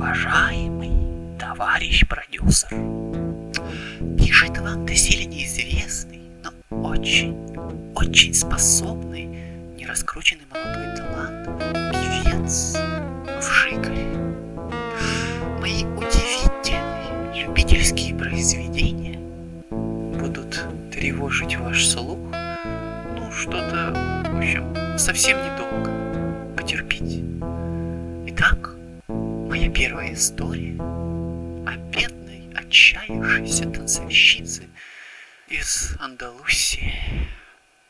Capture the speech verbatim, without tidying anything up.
Уважаемый товарищ продюсер, пишет вам доселе неизвестный, но очень, очень способный, нераскрученный молодой талант, певец Вжигаль. Мои удивительные любительские произведения будут тревожить ваш слух, ну, что-то, в общем, совсем недолго. Потерпите. Итак, моя первая история о бедной, отчаявшейся танцовщице из Андалусии.